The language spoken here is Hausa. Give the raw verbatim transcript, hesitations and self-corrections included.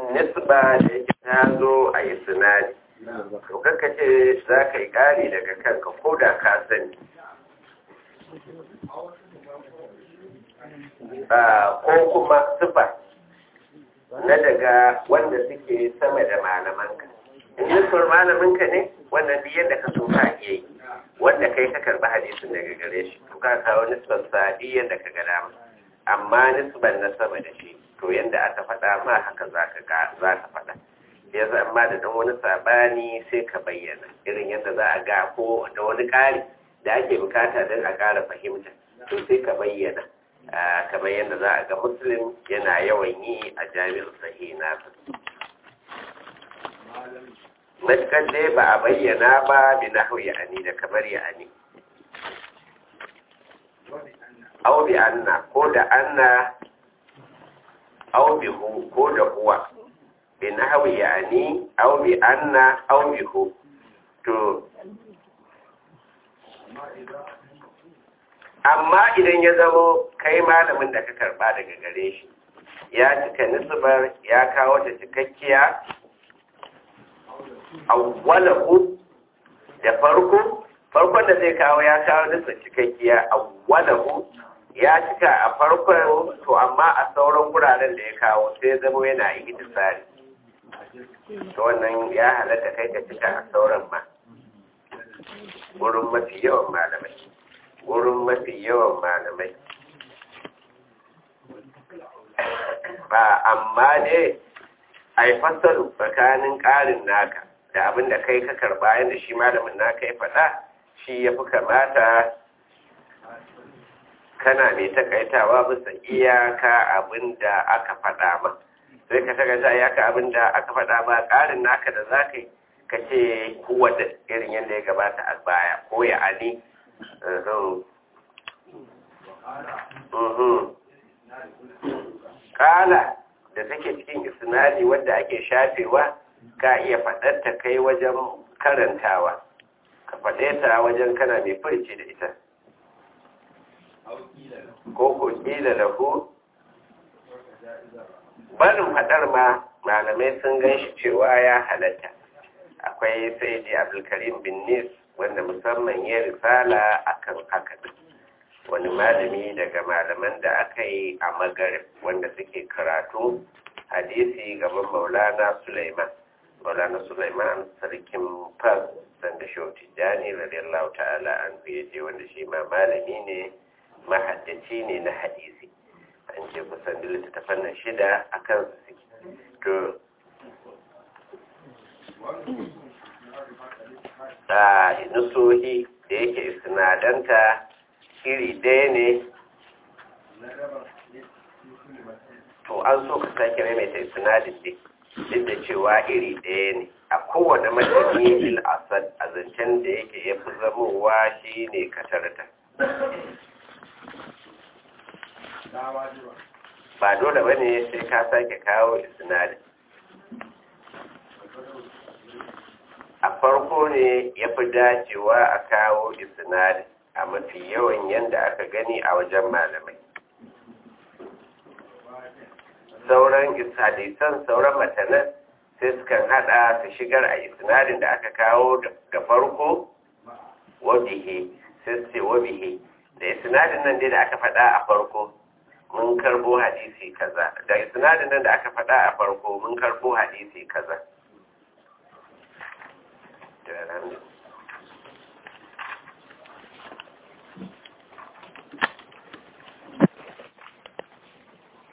nisba da yake ta zo a yi sinadi to kanka ce za ka yi ƙari daga kanka ko da ka sani ko kuma sifa na daga wanda suke sama da malamanka in nisbar malaminka ne wannan duk yadda ka so ka iya yi wanda kai ka karɓi hadisin daga gare shi to ka kawo nisbar sa duk yadda ka ga dama amma nisbar na sama da shi to yadda aka faɗa ma haka za ka faɗa ya zama da ɗan wani sabani sai ka bayyana irin yadda za a ga ko da wani ƙari da ake bukata don a ƙara fahimta to sai ka bayyana kamar yadda za a ga muslim yana yawan yi a jami'ar sahi nasa matuƙar dai ba a bayyana ba bi na hau ya'ani da kamar ya'ani au bi anna ko da anna au bi hu ko da huwa bi na hau ya'ani au bi anna au bi hu to amma idan ya zamo kai malamin da ka karba daga gare shi ya cika nisbar ya kawo ta cikakkiya awwalahu da farko farkon da zai kawo ya kawo nisbar cikakkiya awwalahu ya cika a farkon to amma a sauran guraren da ya kawo sai zamo yana yi tsari to wannan ya halatta kai ka cika a sauran ma wurin mafi yawan malamai wurin mafi yawan malamai ba amma ne a yi fassaru tsakanin ƙarin naka da abin da kai ka karba yadda shi malamin naka ya faɗa shi ya fi kamata kana mai takaitawa bisa iyaka abin da aka faɗa ma sai ka takaita iyaka abin da aka faɗa ma ƙarin naka da za ka yi ka ce kowace irin yadda ya gabata a baya ko ya ani kala da take cikin isnadi wadda ake shafewa ka iya faɗar ta kai wajen karantawa ka faɗe ta wajen kana mai furci da ita ko ko ƙila da ku barin faɗar ma malamai sun gan shi cewa ya halatta akwai sai ji abdulkarim bin nis wanda musamman ya risala akan haka wani malami daga malaman da aka yi a magarib wanda suke karatu hadisi gaban maulana Sulaiman maulana Sulaiman sarkin fas sanda shauti jani radiyallahu ta'ala an je wanda shi ma malami ne mahaddaci ne na hadisi an ce kusan da littattafan nan shida a kan su suke to da nusohi da yake sinadanta iri ɗaya ne to an so ka sake maimaita sinadin ne duk da cewa iri ɗaya ne a kowane matani bil asad a zancen da yake ya fi zamowa shi ne katarta ba dole ba ne sai ka sake kawo sinadin a farko ne ya fi dacewa a kawo isnadin a mafi yawan yadda aka gani a wajen malamai sauran hadisan sauran matanan sai sukan hada su shigar a isnadin da aka kawo da farko wabihe sai su ce wabihe da isnadin nan dai da aka faɗa a farko mun karbo hadisi kaza da isnadin nan da aka faɗa a farko mun karbo hadisi kaza